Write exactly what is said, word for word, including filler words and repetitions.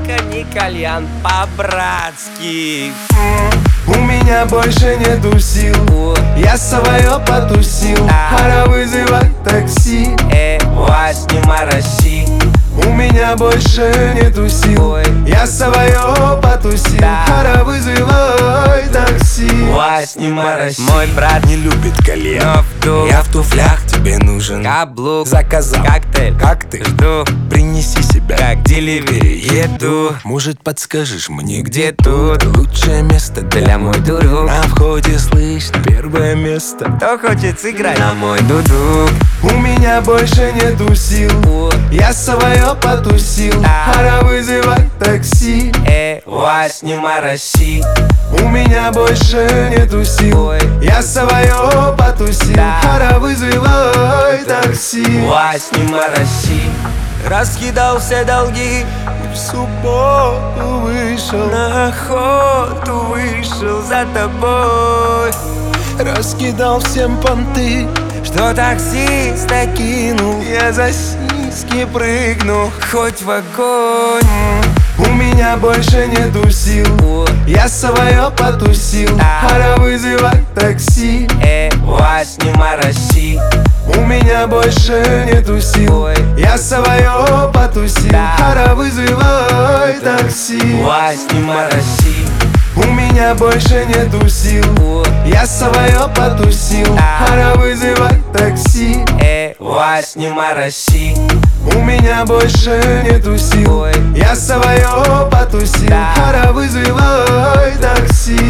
только не кальян, по-братски. У меня больше нету сил, О, я свое потусил. А. Пора вызывать такси. э, вас не мороси. У меня больше нету сил, Ой. я свое потусил. Да. Пора вызывать такси. Вас не мороси. Мой брат Не любит кальян, но в дух. я в туфлях, тебе нужен Каблук, заказал. коктейль, Как ты? жду, Принеси себя, как деливери еду. может подскажешь мне, Где где тут тут лучшее место для мой дуру? На входе слышно первое место. Кто хочет сыграть на мой дуду? У меня больше нету сил, О, я свое потусил. А. Пора вызывать такси. э, вас не мороси. У меня больше нету сил, Ой. я свое потусил. Да. Пора вызывать такси. Вас не мороси. Раскидал все долги, И в субботу вышел, на охоту вышел за тобой. раскидал всем понты. Что таксиста кинул, Я за сиськи прыгну. хоть в огонь. У меня больше нету сил, О, я свое потусил. А. Пора вызывать такси. э, вас не мороси. У меня больше нету сил, Ой. я свое потусил. Да. Пора вызывать такси. Вас не мороси. У меня больше нету сил, О, я свое потусил. Да. Пора вызывать такси. э, вас не мороси. У меня больше нету сил, Ой. я свое потусил. Да. Пора вызывать такси.